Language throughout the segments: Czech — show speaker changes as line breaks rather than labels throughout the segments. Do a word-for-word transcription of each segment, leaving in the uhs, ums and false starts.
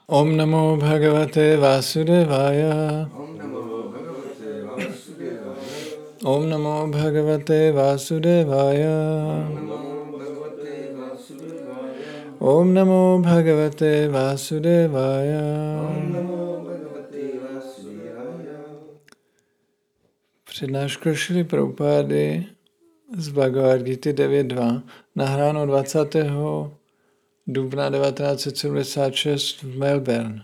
Om Namo Bhagavate Vasudevaya.
Om Namo Bhagavate Vasudevaya.
Om Namo Bhagavate Vasudevaya.
Om Namo Bhagavate
Om Namo Bhagavate
Vasudevaya.
Vasudevaya.
Om Namo Bhagavate Vasudevaya.
Přednáška Šrily Prabhupády z Bhagavad Gita devět dva, nahráno dvacátého dubna devatenáct set sedmdesát šest v Melbourne.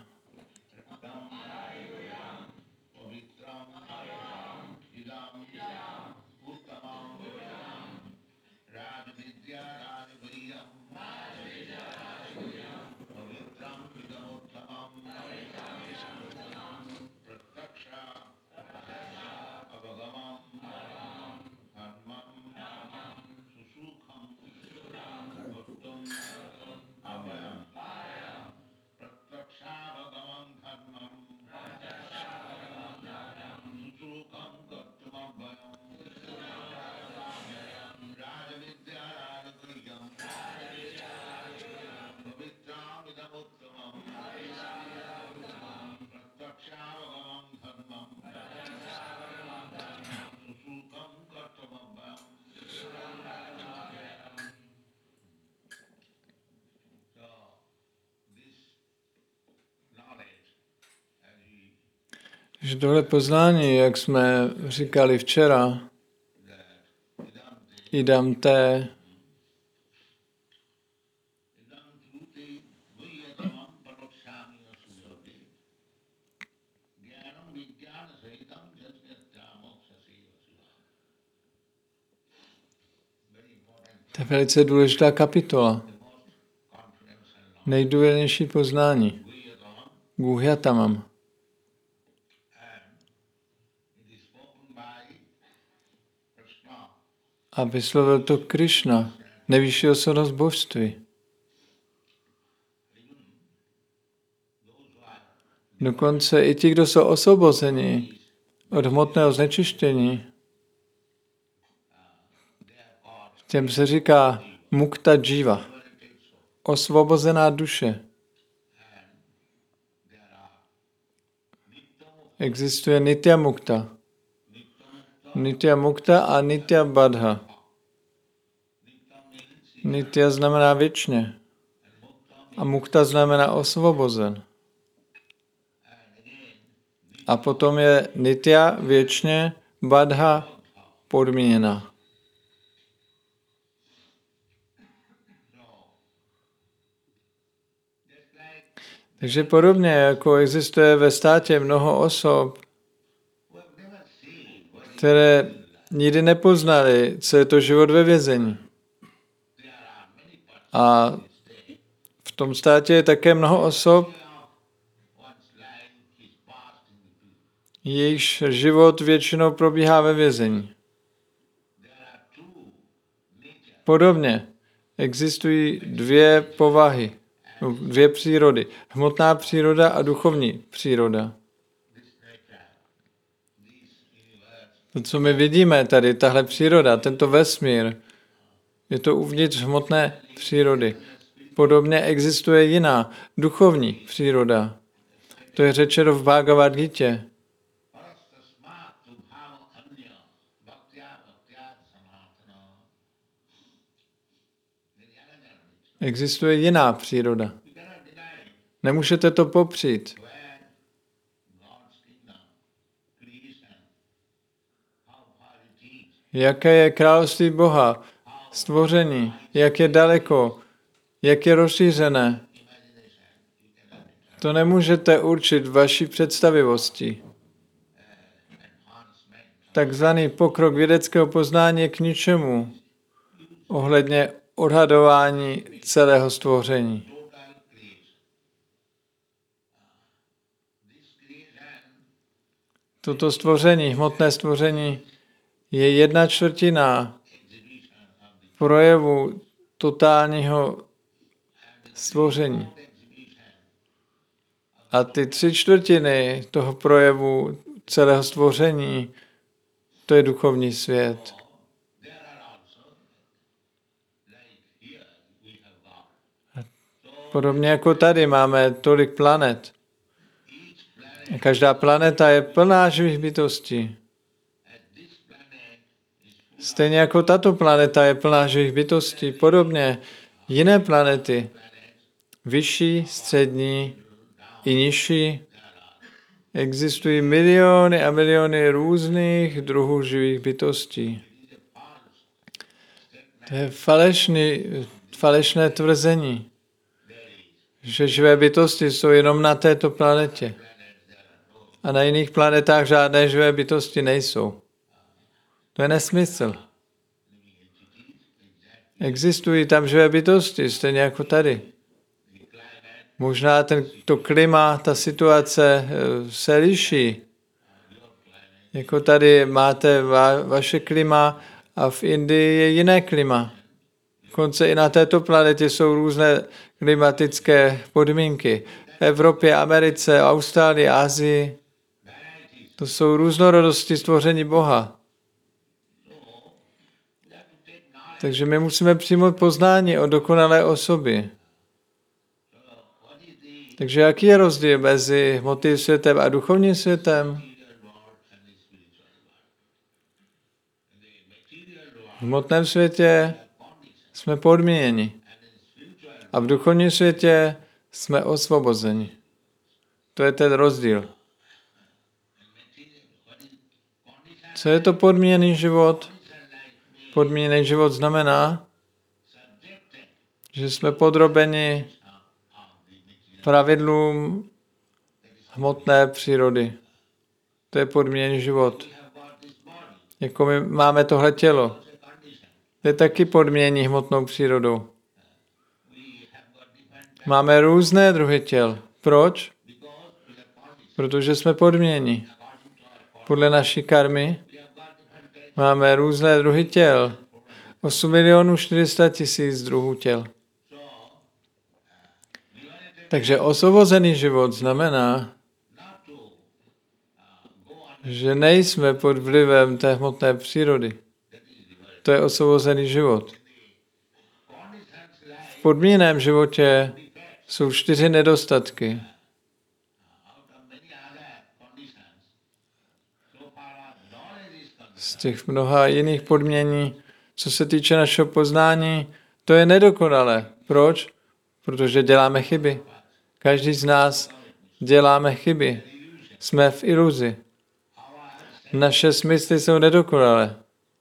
Takže tohle poznání, jak jsme říkali včera, idam te, to je velice důležitá kapitola. Nejdůležitější poznání. Guhyatamam. A vyslovil to Krishna, nejvyšší osobnost božství. Dokonce i ti, kdo jsou osvobozeni od hmotného znečištění, těm se říká mukta jiva, osvobozená duše. Existuje nitya mukta. Nitya mukta a nitya badha. Nitya znamená věčně. A mukta znamená osvobozen. A potom je nitya věčně, badha podmíněna. Takže podobně, jako existuje ve státě mnoho osob, které nikdy nepoznali, co je to život ve vězení. A v tom státě je také mnoho osob, jejichž život většinou probíhá ve vězení. Podobně existují dvě povahy, dvě přírody. Hmotná příroda a duchovní příroda. To, co my vidíme tady, tahle příroda, tento vesmír, je to uvnitř hmotné přírody. Podobně existuje jiná, duchovní příroda. To je řečeno v Bhagavad Gitě. Existuje jiná příroda. Nemůžete to popřít. Jaké je království Boha, stvoření, jak je daleko, jak je rozšířené. To nemůžete určit vaší představivosti. Takzvaný pokrok vědeckého poznání je k ničemu ohledně odhadování celého stvoření. Toto stvoření, hmotné stvoření, je jedna čtvrtina projevu totálního stvoření. A ty tři čtvrtiny toho projevu celého stvoření, to je duchovní svět. Podobně jako tady máme tolik planet. A každá planeta je plná živých bytostí. Stejně jako tato planeta je plná živých bytostí, podobně jiné planety, vyšší, střední i nižší, existují miliony a miliony různých druhů živých bytostí. To je falešný, falešné tvrzení, že živé bytosti jsou jenom na této planetě a na jiných planetách žádné živé bytosti nejsou. To je nesmysl. Existují tam živé bytosti, stejně jako tady. Možná ten, to klima, ta situace se liší. Jako tady máte va, vaše klima a v Indii je jiné klima. Dokonce i na této planetě jsou různé klimatické podmínky. V Evropě, Americe, Austrálii, Asii. To jsou různorodosti stvoření Boha. Takže my musíme přijmout poznání o dokonalé osobě. Takže jaký je rozdíl mezi hmotným světem a duchovním světem? V hmotném světě jsme podmíněni a v duchovním světě jsme osvobozeni. To je ten rozdíl. Co je to podmíněný život? Podmíněný život znamená, že jsme podrobeni pravidlům hmotné přírody. To je podmíněný život. Jako my máme tohle tělo. To je taky podmíněný hmotnou přírodou. Máme různé druhy těl. Proč? Protože jsme podmíněni. Podle naší karmy máme různé druhy těl. osm milionů čtyři sta tisíc druhů těl. Takže osvobozený život znamená, že nejsme pod vlivem té hmotné přírody. To je osvobozený život. V podmíněném životě jsou čtyři nedostatky. Z těch mnoha jiných podmění, co se týče našeho poznání, to je nedokonalé. Proč? Protože děláme chyby. Každý z nás děláme chyby. Jsme v iluzi. Naše smysly jsou nedokonalé.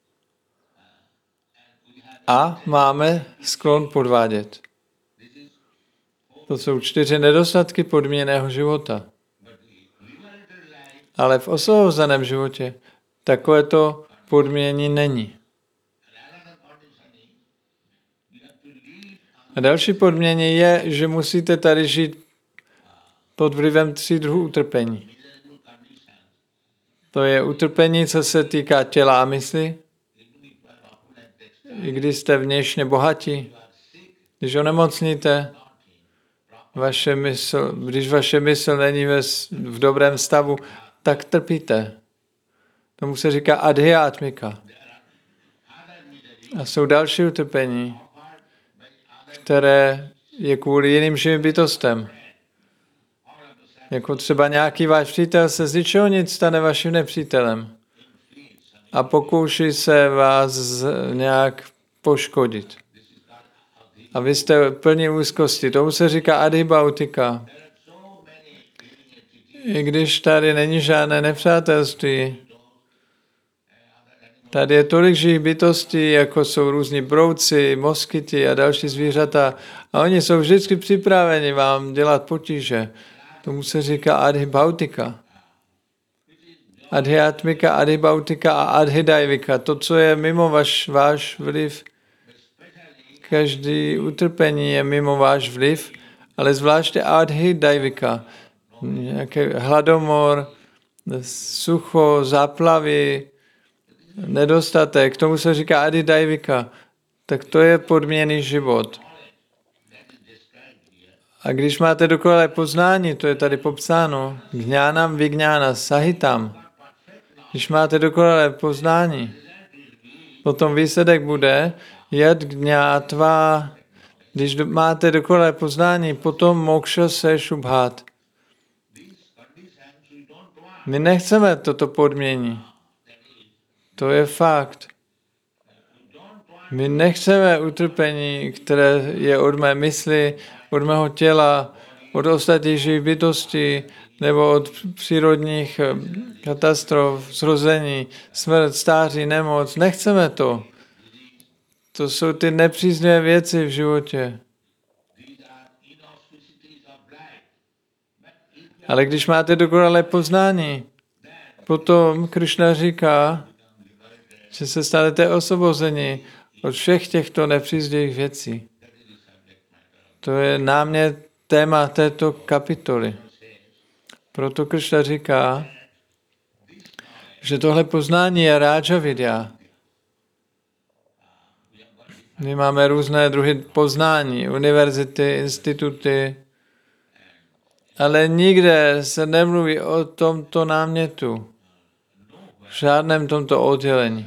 A máme sklon podvádět. To jsou čtyři nedostatky podmíněného života. Ale v osvobozeném životě takovéto podmínění není. A další podmínění je, že musíte tady žít pod vlivem tří druhů utrpení. To je utrpení, co se týká těla a mysli. I když jste vnějšně bohatí, když onemocníte, vaše mysl, když vaše mysl není ve, v dobrém stavu, tak trpíte. Tomu se říká adhyatmika. A jsou další utrpení, které je kvůli jiným živým bytostem. Jako třeba nějaký váš přítel se z ničeho nic stane vaším nepřítelem a pokouší se vás nějak poškodit. A vy jste plní úzkosti. Tomu se říká adhibautika. I když tady není žádné nepřátelství, tady je tolik živých bytostí, jako jsou různí brouci, moskyty a další zvířata. A oni jsou vždycky připraveni vám dělat potíže. Tomu se říká adhibautika. Adhyatmika, adhibautika a adhidaivika. To, co je mimo vaš, váš vliv. Každý utrpení je mimo váš vliv, ale zvláště adhidaivika. Nějaký hladomor, sucho, záplavy, nedostatek. Tomu se říká adhidaivika. Tak to je podmíněný život. A když máte dokonalé poznání, to je tady popsáno, gnánam vignána sahitam. Když máte dokonalé poznání, potom výsledek bude jad gnátva Když máte dokonalé poznání, potom moksha se šubhat. My nechceme toto podmění. To je fakt. My nechceme utrpení, které je od mé mysli, od mého těla, od ostatních živých bytostí, nebo od přírodních katastrof, zrození, smrt, stáří, nemoc. Nechceme to. To jsou ty nepříznivé věci v životě. Ale když máte dokonalé poznání, potom Krishna říká, že se stanete osvobozeni od všech těchto nepříznivých věcí. To je námět téma této kapitoly. Proto Krishna říká, že tohle poznání je Raja Vidya. My máme různé druhy poznání, univerzity, instituty, ale nikde se nemluví o tomto námětu, v žádném tomto oddělení.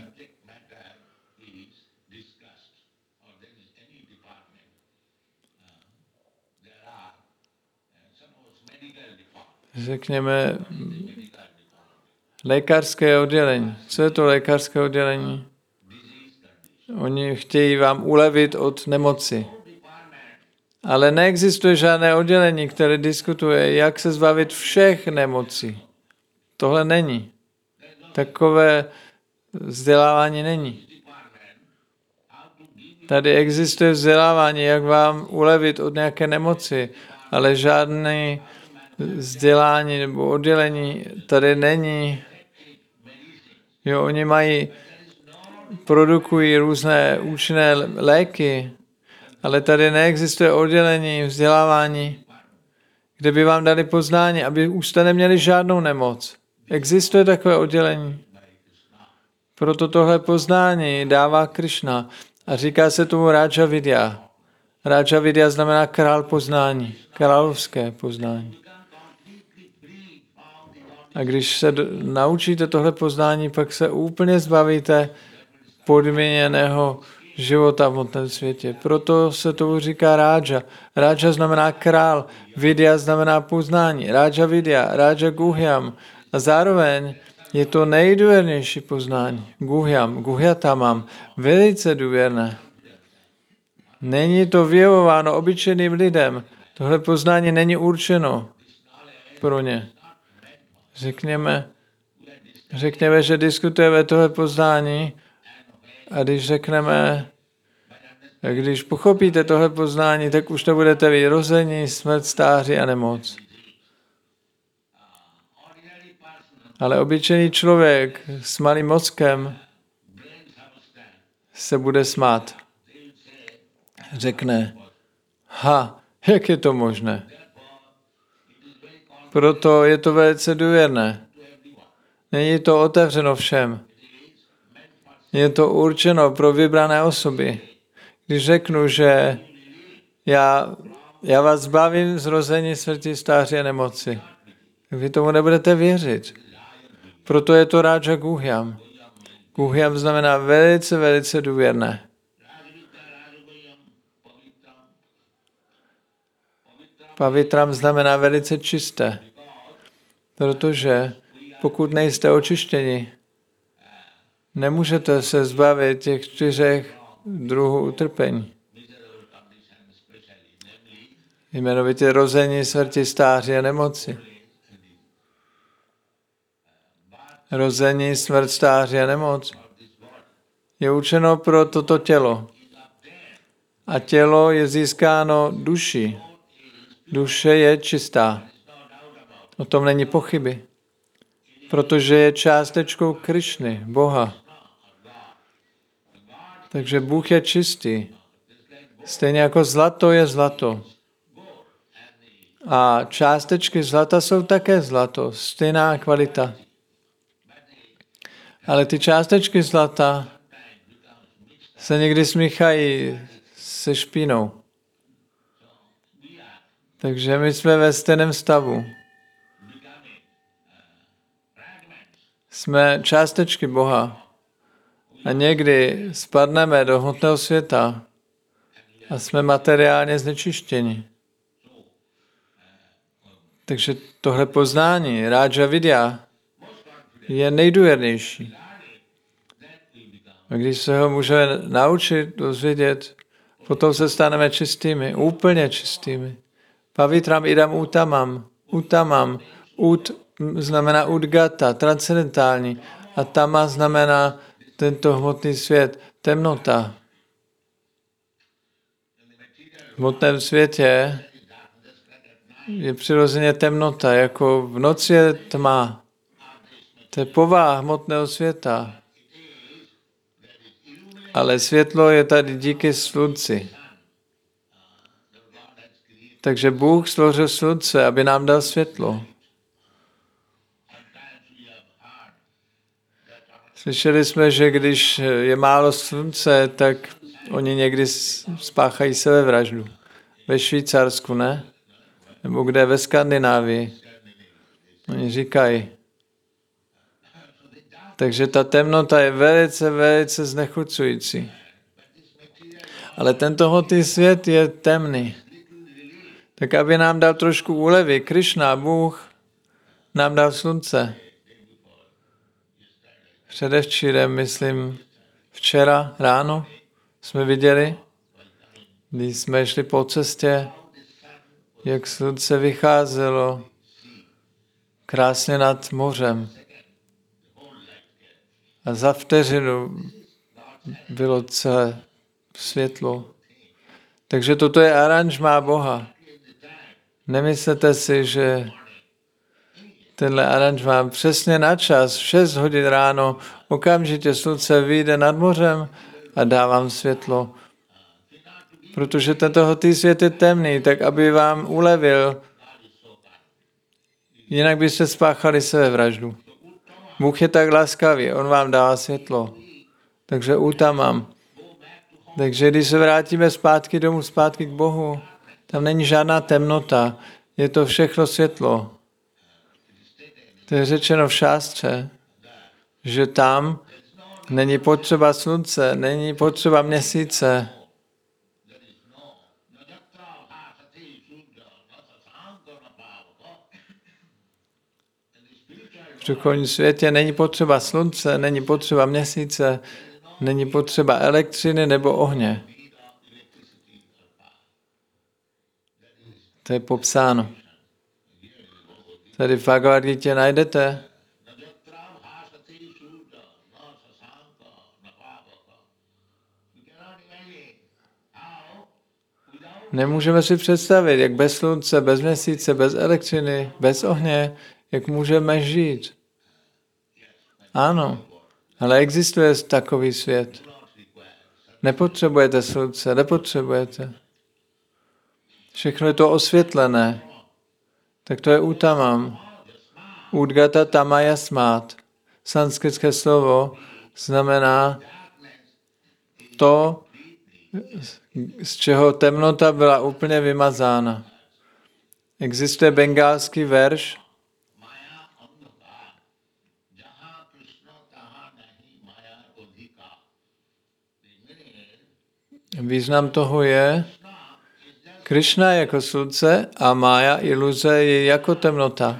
Řekněme, lékařské oddělení. Co je to lékařské oddělení? Oni chtějí vám ulevit od nemoci. Ale neexistuje žádné oddělení, které diskutuje, jak se zbavit všech nemocí. Tohle není. Takové vzdělávání není. Tady existuje vzdělávání, jak vám ulevit od nějaké nemoci, ale žádné vzdělání nebo oddělení tady není. Jo, oni mají, produkují různé účinné léky, ale tady neexistuje oddělení, vzdělávání, kde by vám dali poznání, aby už jste neměli žádnou nemoc. Existuje takové oddělení. Proto tohle poznání dává Krishna a říká se tomu Raja Vidya. Raja Vidya znamená král poznání, královské poznání. A když se naučíte tohle poznání, pak se úplně zbavíte podmíněného života v hmotném světě. Proto se tomu říká Raja. Raja znamená král, Vidya znamená poznání. Raja Vidya, Raja Guhyam. A zároveň je to nejdůvěrnější poznání. Guhyam, Guhyatamam, velice důvěrné. Není to vyjevováno obyčejným lidem. Tohle poznání není určeno pro ně. Řekněme, řekněme, že diskutujeme tohle poznání a když řekneme, a když pochopíte tohle poznání, tak už nebudete vyrození, smrt, stáří a nemoc. Ale obyčejný člověk s malým mozkem se bude smát. Řekne, ha, jak je to možné? Proto je to velice důvěrné. Není to otevřeno všem. Je to určeno pro vybrané osoby. Když řeknu, že já, já vás zbavím zrození, smrti, stáří a nemoci, tak vy tomu nebudete věřit. Proto je to Raja Guhyam. Guhyam znamená velice, velice důvěrné. Pavitram znamená velice čisté. Protože pokud nejste očištěni, nemůžete se zbavit těch čtyřech druhů utrpení. Jmenovitě rození, smrti, stáří a nemoci. Rození, smrt, stáří a nemoc je určeno pro toto tělo. A tělo je získáno duší. Duše je čistá. O tom není pochyby. Protože je částečkou Krišny, Boha. Takže Bůh je čistý. Stejně jako zlato je zlato. A částečky zlata jsou také zlato. Stejná kvalita. Ale ty částečky zlata se někdy smíchají se špínou. Takže my jsme ve stejném stavu. Jsme částečky Boha. A někdy spadneme do hmotného světa a jsme materiálně znečištěni. Takže tohle poznání, Raja Vidya, je nejdůvěrnější. A když se ho můžeme naučit, dozvědět, potom se staneme čistými, úplně čistými. Pavitram idam utamam. Utamam. Ut znamená udgata, transcendentální. A tama znamená tento hmotný svět, temnota. V hmotném světě je přirozeně temnota, jako v noci je tma. To je povaha hmotného světa. Ale světlo je tady díky slunci. Takže Bůh stvořil slunce, aby nám dal světlo. Slyšeli jsme, že když je málo slunce, tak oni někdy spáchají sebevraždu. Ve Švýcarsku, ne? Nebo kde? Ve Skandinávii. Oni říkají. Takže ta temnota je velice, velice znechucující. Ale tento hmotný svět je temný. Tak aby nám dal trošku úlevy, Krišna, Bůh, nám dal slunce. Předevčírem, myslím, včera ráno jsme viděli, když jsme šli po cestě, jak slunce vycházelo krásně nad mořem. A za vteřinu bylo celé světlo. Takže toto je aranžmá Boha. Nemyslete si, že tenhle aranžmá přesně na čas, v šest hodin ráno, okamžitě slunce vyjde nad mořem a dá vám světlo. Protože tento hmotný svět je temný, tak aby vám ulevil, jinak byste spáchali sebevraždu. Bůh je tak laskavý, on vám dává světlo. Takže utamam. Takže když se vrátíme zpátky domů, zpátky k Bohu, tam není žádná temnota, je to všechno světlo. To je řečeno v šástře, že tam není potřeba slunce, není potřeba měsíce. V duchovním světě není potřeba slunce, není potřeba měsíce, není potřeba elektřiny nebo ohně. To je popsáno. Tady v Bhagavad Gita najdete. Nemůžeme si představit, jak bez slunce, bez měsíce, bez elektřiny, bez ohně, jak můžeme žít. Ano, ale existuje takový svět. Nepotřebujete slunce, nepotřebujete. Všechno je to osvětlené. Tak to je utamam. Udgata tamaya smát. Sanskritské slovo znamená to, z čeho temnota byla úplně vymazána. Existuje bengálský verš, význam toho je, Krišna je jako slunce a mája, iluze, je jako temnota.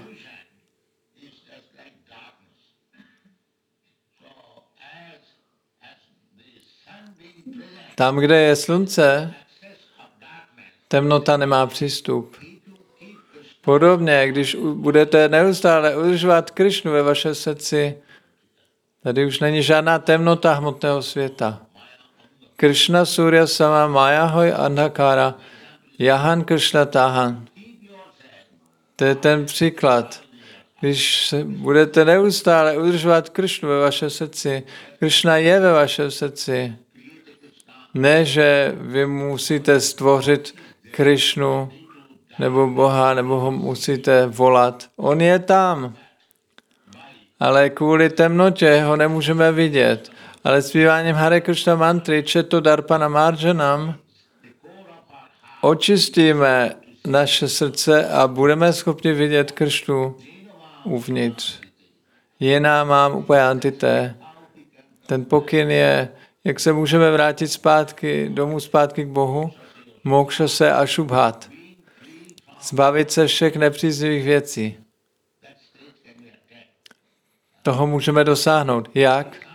Tam, kde je slunce, temnota nemá přístup. Podobně, když budete neustále udržovat Krišnu ve vašem srdci, tady už není žádná temnota hmotného světa. Krishna Surya Sama Maya Hoy Andhakara Jahan Krishna Tahan. To je ten příklad. Když budete neustále udržovat Krishnu ve vašem srdci, Krishna je ve vašem srdci. Ne, že vy musíte stvořit Krishnu nebo Boha, nebo ho musíte volat. On je tam. Ale kvůli temnotě ho nemůžeme vidět. Ale zpíváním Hare Krishna mantry Četo Darpana Marjanam očistíme naše srdce a budeme schopni vidět Krishnu uvnitř. Jiná mám upajantité. Ten pokyn je, jak se můžeme vrátit zpátky, domů zpátky k Bohu. Mokša se a šubhat. Zbavit se všech nepříznivých věcí. Toho můžeme dosáhnout. Jak?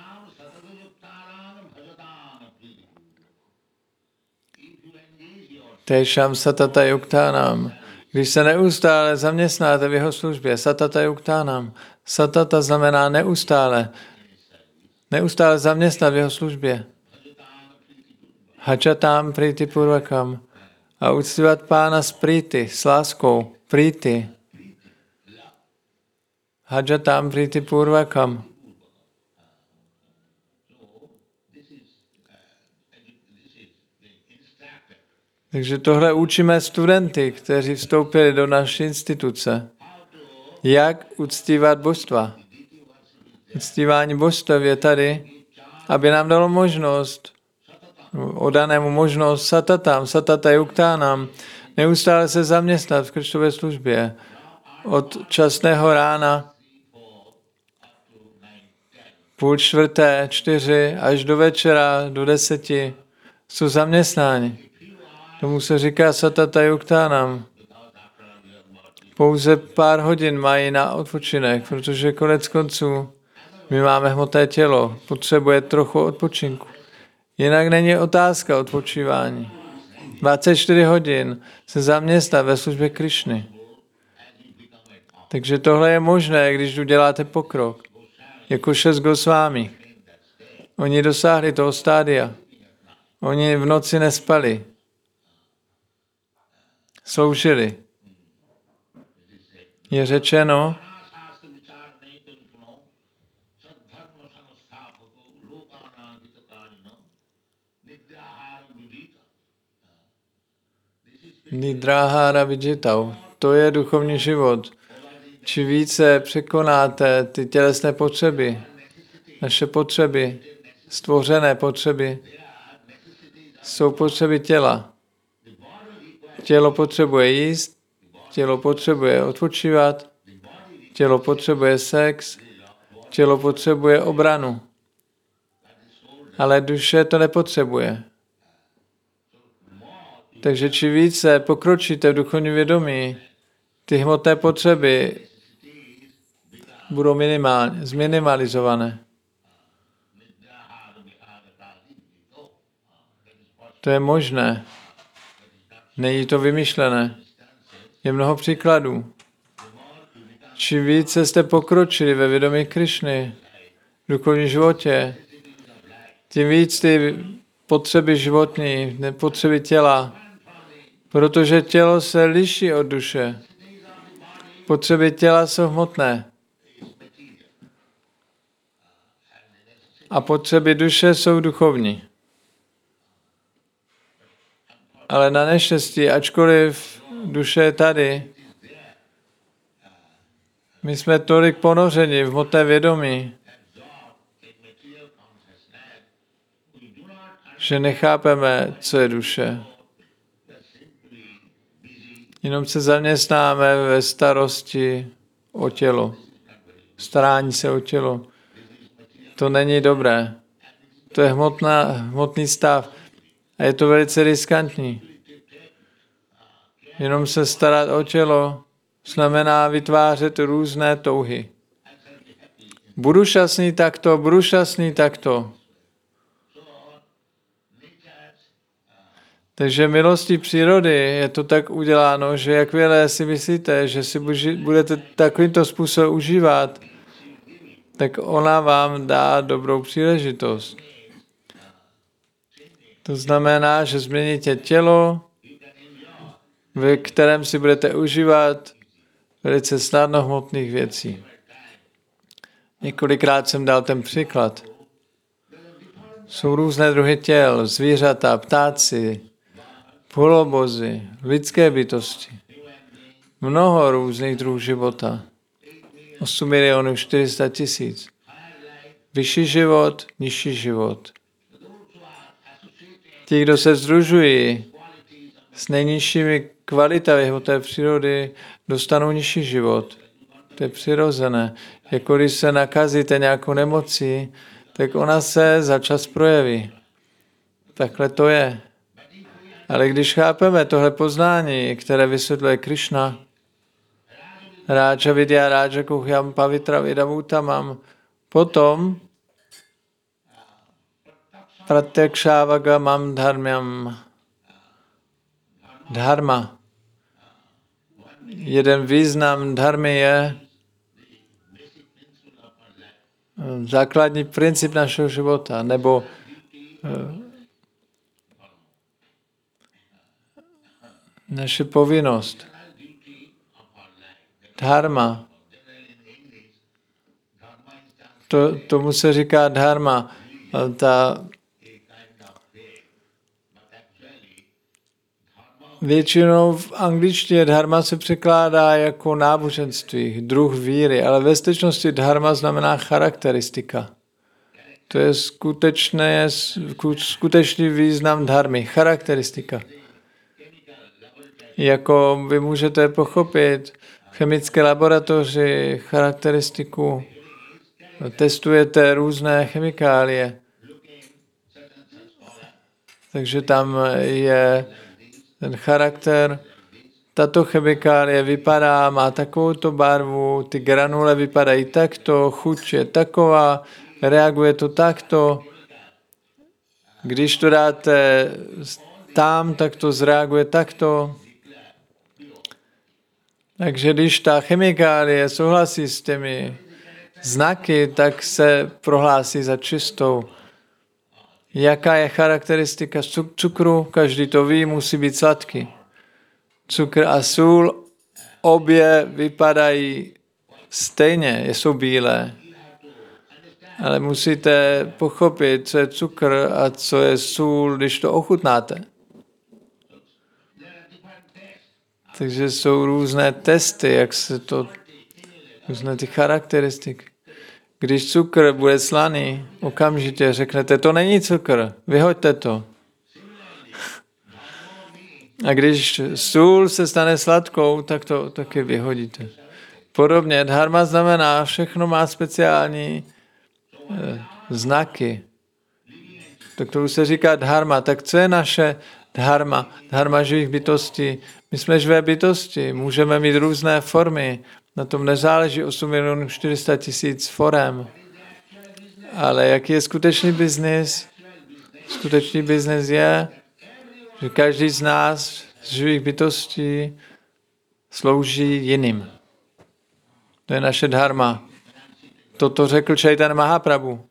Tejšam satata yuktánam. Když se neustále zaměstnáte v jeho službě, satata yuktánam. Satata znamená neustále. Neustále zaměstnat v jeho službě. Hačatám prýty purvakam. A uctívat Pána s prýty, s láskou, prýty. Hačatám prýty purvakam. Takže tohle učíme studenty, kteří vstoupili do naší instituce. Jak uctívat božstva. Uctívání božstev je tady, aby nám dalo možnost, odanému možnost satatam, satata yuktánam, neustále se zaměstnat v Kristové službě. Od časného rána, půl čtvrté, čtyři, až do večera, do deseti, jsou zaměstnáni. Tomu se říká satata yuktánam. Pouze pár hodin mají na odpočinek, protože konec konců my máme hmotné tělo, potřebuje trochu odpočinku. Jinak není otázka odpočívání. dvacet čtyři hodin se zaměstnat ve službě Krišny. Takže tohle je možné, když uděláte pokrok. Jako šest Gosvámi. Oni dosáhli toho stádia. Oni v noci nespali. Sloužili. Je řečeno, Nidráhára vidžitau. To je duchovní život. Či více překonáte ty tělesné potřeby, naše potřeby, stvořené potřeby, jsou potřeby těla. Tělo potřebuje jíst, tělo potřebuje odpočívat, tělo potřebuje sex, tělo potřebuje obranu. Ale duše to nepotřebuje. Takže či více pokročíte v duchovním vědomí, ty hmotné potřeby budou minimálně, zminimalizované. To je možné. Není to vymyšlené. Je mnoho příkladů. Či více jste pokročili ve vědomí Krišny, v duchovním životě, tím víc ty potřeby životní, potřeby těla, protože tělo se liší od duše. Potřeby těla jsou hmotné. A potřeby duše jsou duchovní. Ale na neštěstí, ačkoliv duše je tady, my jsme tolik ponořeni v hmotné vědomí, že nechápeme, co je duše. Jenom se zaměstnáme ve starosti o tělo. Starání se o tělo. To není dobré. To je hmotná, hmotný stav. A je to velice riskantní. Jenom se starat o tělo znamená vytvářet různé touhy. Budu šťastný takto, budu šťastný takto. Takže milostí přírody je to tak uděláno, že jakmile si myslíte, že si budete takovýmto způsobem užívat, tak ona vám dá dobrou příležitost. To znamená, že změníte tělo, ve kterém si budete užívat velice snadno hmotných věcí. Několikrát jsem dal ten příklad. Jsou různé druhy těl, zvířata, ptáci, polobozy, lidské bytosti. Mnoho různých druhů života. osm milionů čtyři sta tisíc. Vyšší život, nižší život. Ti, kdo se sdružují s nejnižšími kvalitami hmotné přírody, dostanou nižší život. To je přirozené. Jako když se nakazíte nějakou nemocí, tak ona se za čas projeví. Takhle to je. Ale když chápeme tohle poznání, které vysvětluje Krishna, Ráča vidya, Ráča kuhyam, pavitra vidavútamam, potom pratyakšávagamam dharmyam, dharma. Jeden význam dharmy je základní princip našeho života, nebo naše povinnost. Dharma. To, tomu se říká dharma. Ta většinou v angličtině dharma se překládá jako náboženství, druh víry, ale ve skutečnosti dharma znamená charakteristika. To je skutečné, skutečný význam dharmy, charakteristika. Jako vy můžete pochopit v chemické laboratoři charakteristiku, testujete různé chemikálie. Takže tam je ten charakter, tato chemikálie vypadá, má takovouto barvu, ty granule vypadají takto, chuť je taková, reaguje to takto. Když to dáte tam, tak to zreaguje takto. Takže když ta chemikálie souhlasí s těmi znaky, tak se prohlásí za čistou. Jaká je charakteristika cukru? Každý to ví, musí být sladký. Cukr a sůl obě vypadají stejně, jsou bílé. Ale musíte pochopit, co je cukr a co je sůl, když to ochutnáte. Takže jsou různé testy, jak se to, různé ty charakteristiky. Když cukr bude slaný, okamžitě řeknete, to není cukr, vyhoďte to. A když sůl se stane sladkou, tak to taky vyhodíte. Podobně, dharma znamená, všechno má speciální eh, znaky. Tak to už se říká dharma. Tak co je naše dharma? Dharma živých bytostí. My jsme živé bytosti, můžeme mít různé formy. Na tom nezáleží osm milionů čtyři sta tisíc forem. Ale jaký je skutečný biznis? Skutečný biznis je, že každý z nás, z živých bytostí, slouží jiným. To je naše dharma. Toto řekl Chaitanya Mahaprabhu.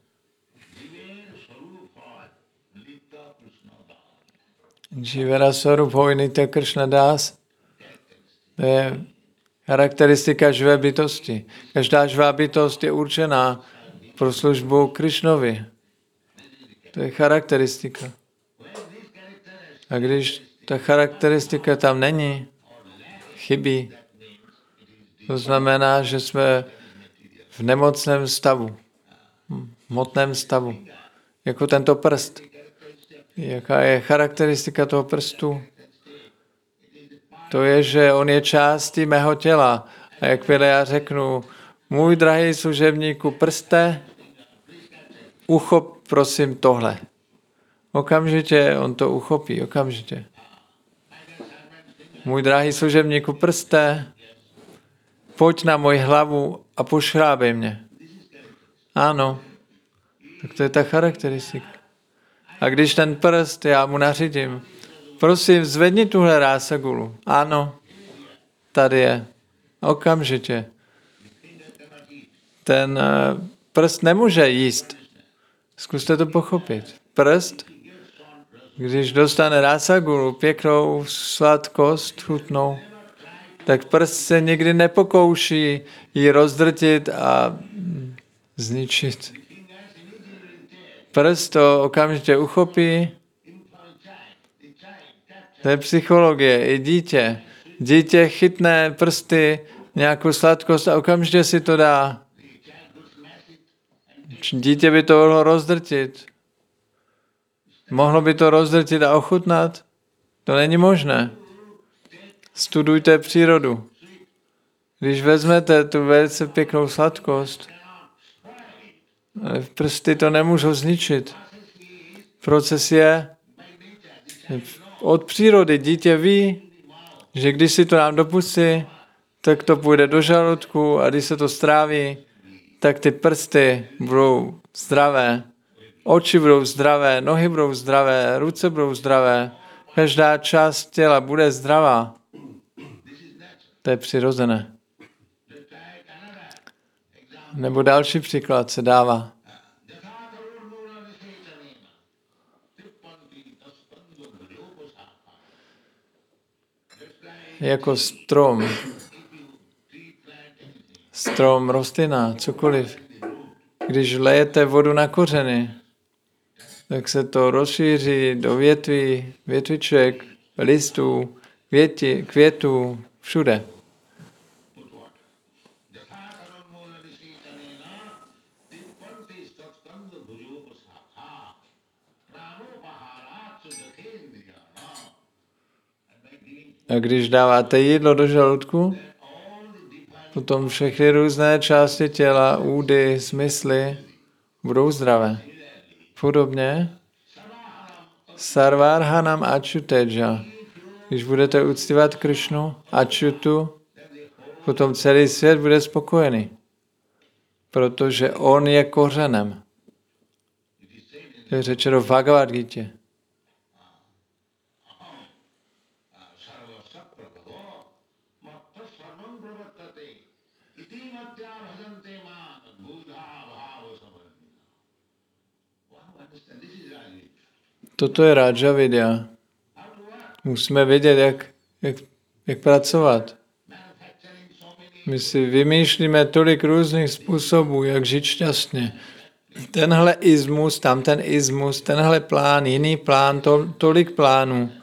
Jivera Swarup Hojnitya Krishna Das. To je charakteristika živé bytosti. Každá živá bytost je určená pro službu Krishnovi. To je charakteristika. A když ta charakteristika tam není, chybí, to znamená, že jsme v nemocném stavu, v hmotném stavu, jako tento prst. Jaká je charakteristika toho prstu? To je, že on je částí mého těla. A jakmile já řeknu, můj drahý služebníku prste, uchop prosím tohle. Okamžitě on to uchopí, okamžitě. Můj drahý služebníku prste, pojď na moji hlavu a pošrábej mě. Ano, tak to je ta charakteristika. A když ten prst, já mu nařídím, prosím, zvedni tuhle rásagulu. Ano, tady je. Okamžitě. Ten prst nemůže jíst. Zkuste to pochopit. Prst, když dostane rásagulu, pěknou sladkost, chutnou, tak prst se nikdy nepokouší ji rozdrtit a zničit. Prst to okamžitě uchopí. To je psychologie. I dítě. Dítě chytne prsty, nějakou sladkost a okamžitě si to dá. Dítě by to mohlo rozdrtit. Mohlo by to rozdrtit a ochutnat? To není možné. Studujte přírodu. Když vezmete tu velice pěknou sladkost, prsty to nemůžou zničit. Proces je, od přírody dítě ví, že když si to dám do pusy, tak to půjde do žaludku a když se to stráví, tak ty prsty budou zdravé, oči budou zdravé, nohy budou zdravé, ruce budou zdravé, každá část těla bude zdravá. To je přirozené. Nebo další příklad se dává. Jako strom. Strom, rostlina, cokoliv. Když lejete vodu na kořeny, tak se to rozšíří do větví, větviček, listů, květi, květů, všude. A když dáváte jídlo do žaludku, potom všechny různé části těla, údy, smysly budou zdravé. Podobně Sarvarhanam Achyuteja. Když budete uctívat Krišnu, Achyutu, potom celý svět bude spokojený. Protože on je kořenem. To je řečeno v Bhagavad Gita. Toto je Raja Vidya. Musíme vědět, jak, jak, jak pracovat. My si vymýšlíme tolik různých způsobů, jak žít šťastně. Tenhle ismus, tam ten ismus, tenhle plán, jiný plán, to, tolik plánů.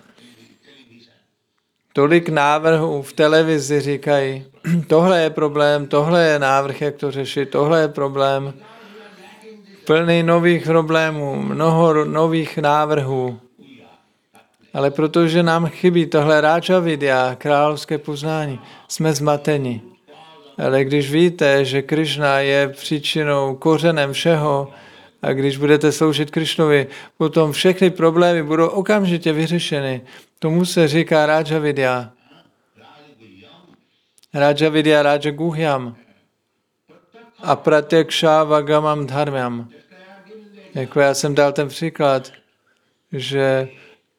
Tolik návrhů v televizi říkají, tohle je problém, tohle je návrh, jak to řešit, tohle je problém. Plný nových problémů, mnoho nových návrhů. Ale protože nám chybí tohle Raja Vidya, královské poznání, jsme zmateni. Ale když víte, že Krišna je příčinou, kořenem všeho, a když budete sloužit Krišnovi, potom všechny problémy budou okamžitě vyřešeny. Tomu se říká Raja Vidya. Raja Vidya Raja Guhyam. A Pratyaksha Vagamam Dharmyam. Jako já jsem dal ten příklad, že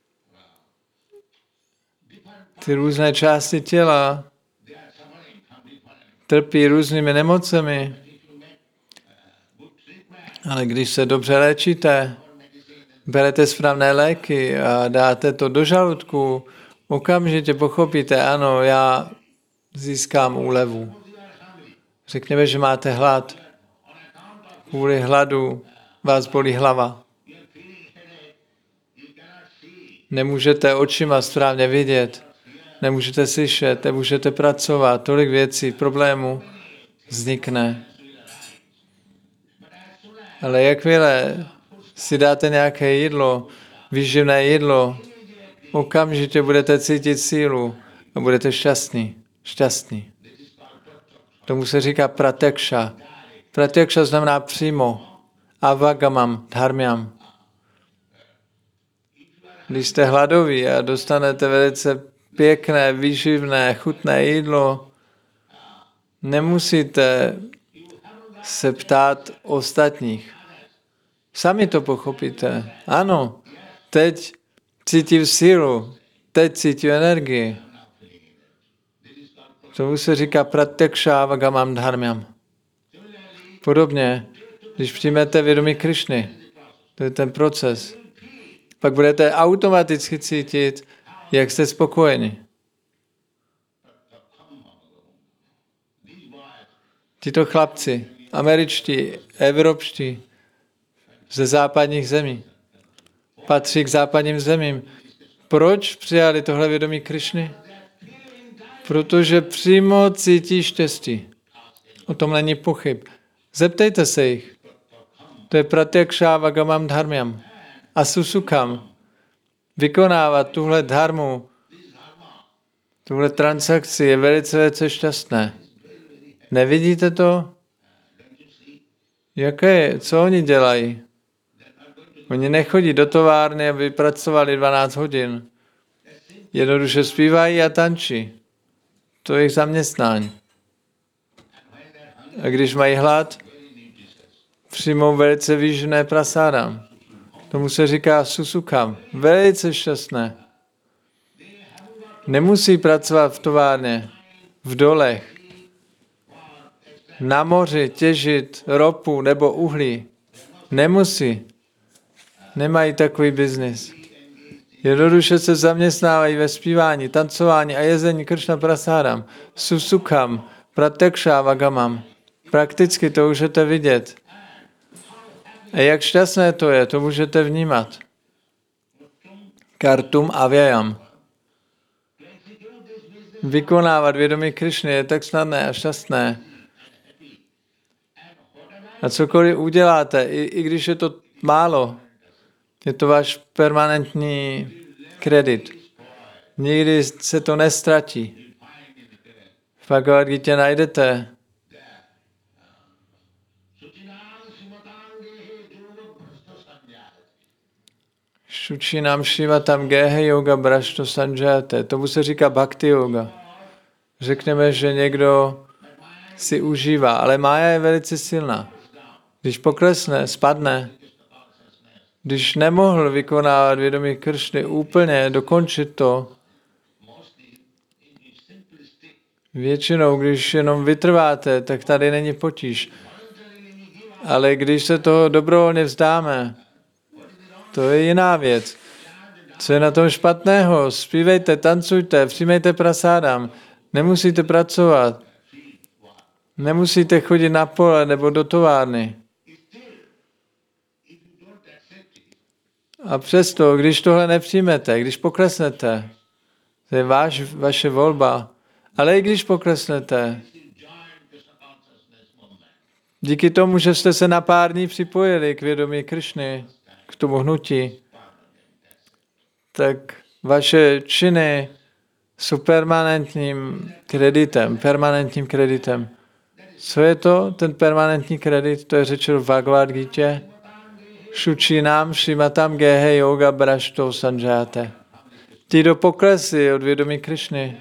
ty různé části těla trpí různými nemocemi, ale když se dobře léčíte, berete správné léky a dáte to do žaludku, okamžitě pochopíte, ano, já získám úlevu. Řekněme, že máte hlad. Kvůli hladu vás bolí hlava. Nemůžete očima správně vidět, nemůžete slyšet, nemůžete pracovat, tolik věcí, problémů vznikne. Ale jakmile si dáte nějaké jídlo, výživné jídlo, okamžitě budete cítit sílu a budete šťastní. Šťastní. Tomu se říká Pratyaksha. Pratyaksha znamená přímo. Avagamam, dharmyam. Když jste hladoví a dostanete velice pěkné, výživné, chutné jídlo, nemusíte se ptát ostatních. Sami to pochopíte. Ano, teď cítím sílu, teď cítím energii. Tomu se říká Pratyaksha Avagamam dharmyam. Podobně, když přijmete vědomí Krišny, to je ten proces, pak budete automaticky cítit, jak jste spokojeni. Tito chlapci, američtí, evropští, ze západních zemí, patří k západním zemím. Proč přijali tohle vědomí Krišny? Protože přímo cítí štěstí. O tom není pochyb. Zeptejte se jich. To je Pratyaksha Avagamam dharmyam. A susukam. Vykonávat tuhle dharmu, tuhle transakci je velice, velice šťastné. Nevidíte to? Jaké je? Co oni dělají? Oni nechodí do továrny, aby pracovali dvanáct hodin. jednoduše zpívají a tančí. To je jejich zaměstnání. A když mají hlad, přijmou velice výživné prasáda. Tomu se říká susukam. Velice šťastné. Nemusí pracovat v továrně, v dolech, na moři těžit ropu nebo uhlí. Nemusí. Nemají takový biznis. Jednoduše se zaměstnávají ve zpívání, tancování a jezení Kršna prasádam, susukam, pratekšávagamam. Prakticky to můžete vidět. A jak šťastné to je, to můžete vnímat. Kartum avyayam. Vykonávat vědomí Krišny je tak snadné a šťastné. A cokoliv uděláte, i, i když je to málo, je to váš permanentní kredit. Nikdy se to nestratí. V Bhagavad Gita najdete Šučinam Šivatam Gehe Yoga Brashto Sanjate. Tomu se říká Bhakti Yoga. Řekneme, že někdo si užívá, ale mája je velice silná. Když poklesne, spadne, když nemohl vykonávat vědomí Kršny úplně, dokončit to, většinou, když jenom vytrváte, tak tady není potíž. Ale když se toho dobrovolně vzdáme, to je jiná věc. Co je na tom špatného? Zpívejte, tancujte, přijmejte prasádam. Nemusíte pracovat. Nemusíte chodit na pole nebo do továrny. A přesto, když tohle nepřijmete, když poklesnete, to je váš, vaše volba, ale i když poklesnete, díky tomu, že jste se na pár dní připojili k vědomí Krišny, k tomu hnutí, tak vaše činy jsou permanentním kreditem, permanentním kreditem. Co je to, ten permanentní kredit? To je řečeno v Bhagavad Gita. Šučinám Šimatam Gehe Yoga Brashto Sanjate. Ti, kdo poklesli od vědomí Krišny,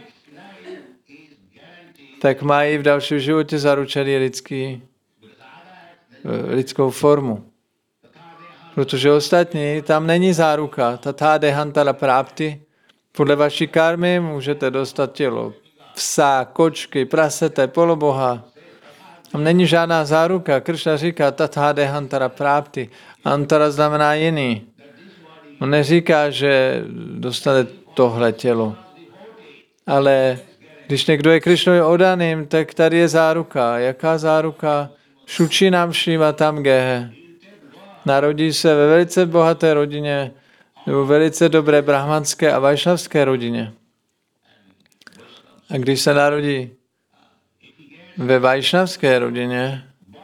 tak mají v dalším životě zaručený lidský, lidskou formu. Protože ostatní, tam není záruka. Tatá dehantala prápty. Podle vaší karmy můžete dostat tělo psa, kočky, prasete, poloboha. Tam není žádná záruka. Kršna říká tatá dehantara prápty. Antara znamená jiný. On neříká, že dostane tohle tělo. Ale když někdo je Krišnovi odaným, tak tady je záruka. Jaká záruka? Šučinam Šivatam Gehe. Narodí se ve velice bohaté rodině, nebo velice dobré brahmanské a vajšnavské rodině. A když se narodí ve vajšnavské rodině,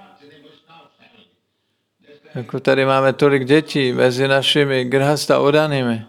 jako tady máme tolik dětí mezi našimi grhasta odanými,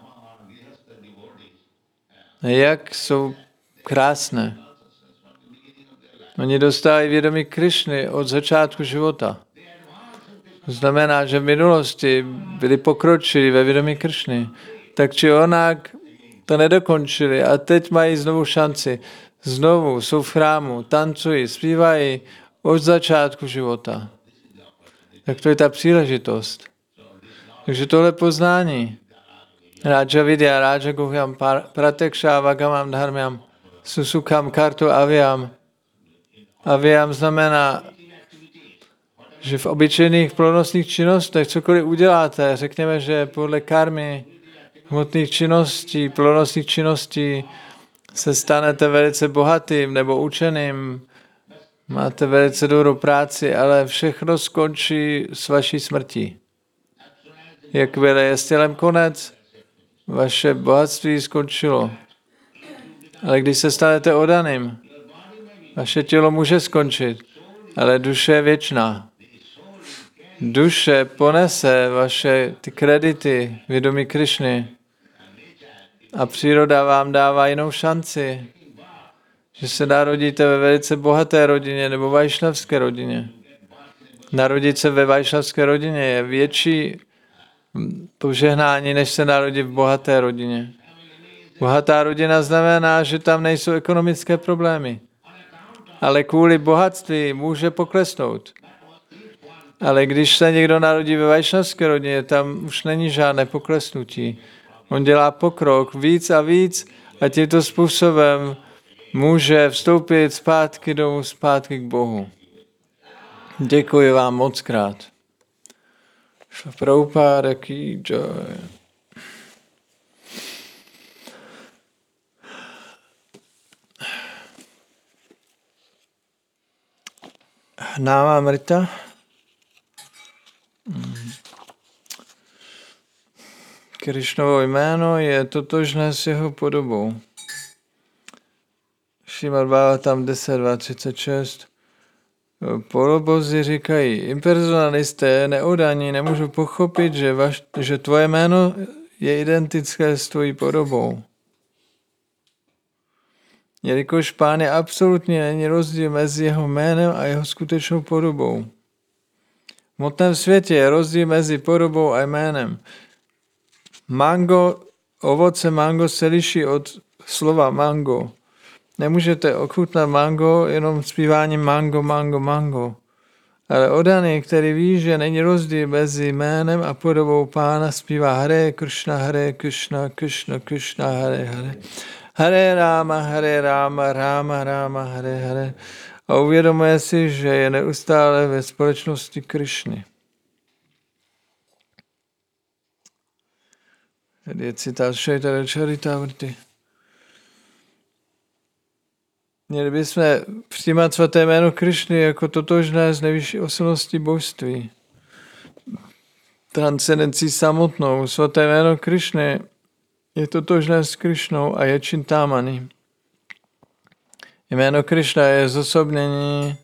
jak jsou krásné. Oni dostávají vědomí Krišny od začátku života. To znamená, že v minulosti byli pokročili ve vědomí Krišny, tak či onak to nedokončili a teď mají znovu šanci. Znovu jsou v chrámu, tancují, zpívají od začátku života. Tak to je ta příležitost. Takže tohle poznání. Raja vidya, raja guhyam, pratekšávagamam dharmyam, susukam kartu avyam. Avyam znamená, že v obyčejných plodnostních činnostech cokoliv uděláte, řekněme, že podle karmy, hmotných činností, plodnostních činností se stanete velice bohatým nebo učeným, máte velice dobrou práci, ale všechno skončí s vaší smrtí. Jakmile je s tělem konec, vaše bohatství skončilo. Ale když se stanete odaným, vaše tělo může skončit, ale duše je věčná. Duše ponese vaše ty kredity, vědomí Krišny. A příroda vám dává jinou šanci, že se narodíte ve velice bohaté rodině nebo vajšnavské rodině. Narodit se ve vajšnavské rodině je větší požehnání, než se narodit v bohaté rodině. Bohatá rodina znamená, že tam nejsou ekonomické problémy. Ale kvůli bohatství může poklesnout. Ale když se někdo narodí ve vajšnavské rodině, tam už není žádné poklesnutí. On dělá pokrok víc a víc a tímto způsobem může vstoupit zpátky domů, zpátky k Bohu. Děkuji vám moc krát. Prabhupáda ki jai. Náma Amrita. Krišnovo jméno je totožné s jeho podobou. Šrimad Bhagavatam deset dva třicet šest. Polobozi říkají, impersonalisté, neodaní, nemůžu pochopit, že, vaš, že tvoje jméno je identické s tvojí podobou. Jelikož Pán je absolutně, není rozdíl mezi jeho jménem a jeho skutečnou podobou. V hmotném světě je rozdíl mezi podobou a jménem. Mango, ovoce mango se liší od slova mango. Nemůžete ochutnat mango jenom zpíváním mango, mango, mango. Ale odaný, který ví, že není rozdíl mezi jménem a podobou Pána, zpívá Hare Krishna, Hare Krishna, Krishna Krishna, Hare Hare. Hare Rama, Hare Rama, Rama Rama, Hare Hare. A uvědomuje si, že je neustále ve společnosti Krišny. Tady je citát Chaitanya Charitamrty. Měli bychom přijímat svaté jméno Krišny jako totožné s nejvyšší osobností božství. Transcendencí samotnou. Svaté jméno Krišny je totožné s Krišnou a je Čintámani. Jméno Krišna je zosobnění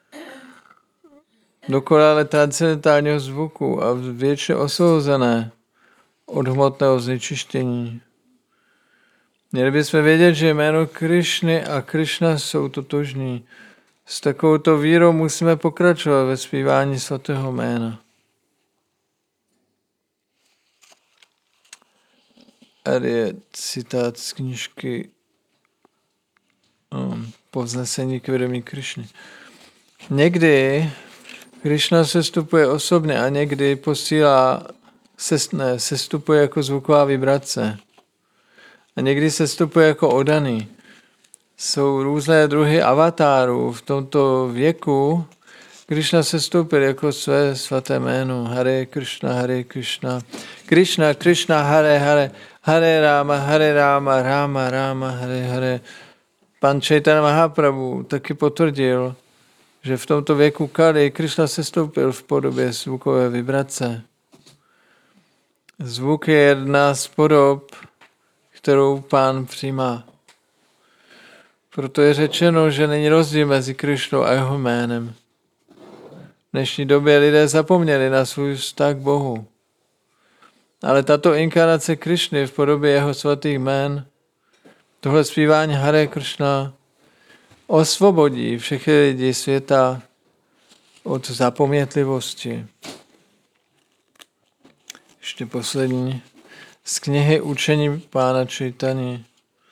dokonale transcendentálního zvuku a věčně osvobozené od hmotného znečištění. Měli bychom vědět, že jméno Krišny a Krišna jsou totožní. S takovouto vírou musíme pokračovat ve zpívání svatého jména. Tady je citát z knížky um, Povznesení k vědomí Krišny. Někdy Krišna sestupuje osobně a někdy posílá, sest, ne, sestupuje jako zvuková vibrace. A někdy sestupuje jako odaný. Jsou různé druhy avatárů. V tomto věku Krišna sestoupil jako své svaté jméno. Hare Krishna, Hare Krishna. Krishna, Krishna, Hare Hare. Hare Rama, Hare Rama, Rama Rama, Hare Hare. Pan Chaitanya Mahaprabhu taky potvrdil, že v tomto věku Kali Krišna sestoupil v podobě zvukové vibrace. Zvuk je jedna z podob, kterou Pán přijímá. Proto je řečeno, že není rozdíl mezi Krišnou a jeho jménem. V dnešní době lidé zapomněli na svůj vztah k Bohu. Ale tato inkarnace Krišny v podobě jeho svatých jmén, tohle zpívání Hare Krishna, osvobodí všechny lidi světa od zapomnětlivosti. Ještě poslední. Z knihy Učení Pána Chaitanya.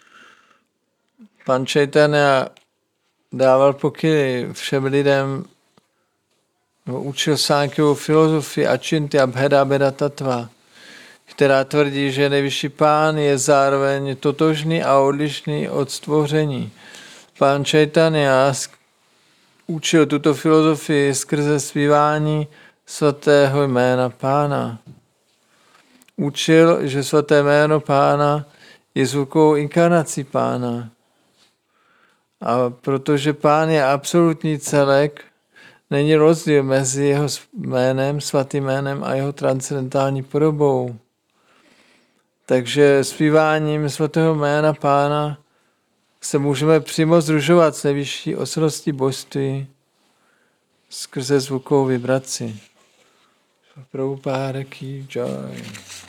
Pán Chaitanya dával pokyny všem lidem, učil Sánkyovu filozofii Achintya Bheda Bheda Tattva, která tvrdí, že nejvyšší Pán je zároveň totožný a odlišný od stvoření. Pán Chaitanya učil tuto filozofii skrze zpívání svatého jména Pána. Učil, že svaté jméno Pána je zvukovou inkarnací Pána. A protože Pán je absolutní celek, není rozdíl mezi jeho jménem, svatým jménem a jeho transcendentální podobou. Takže zpíváním svatého jména Pána se můžeme přímo združovat s nejvyšší osobností božství skrze zvukovou vibraci. Prabhupáda ki jai.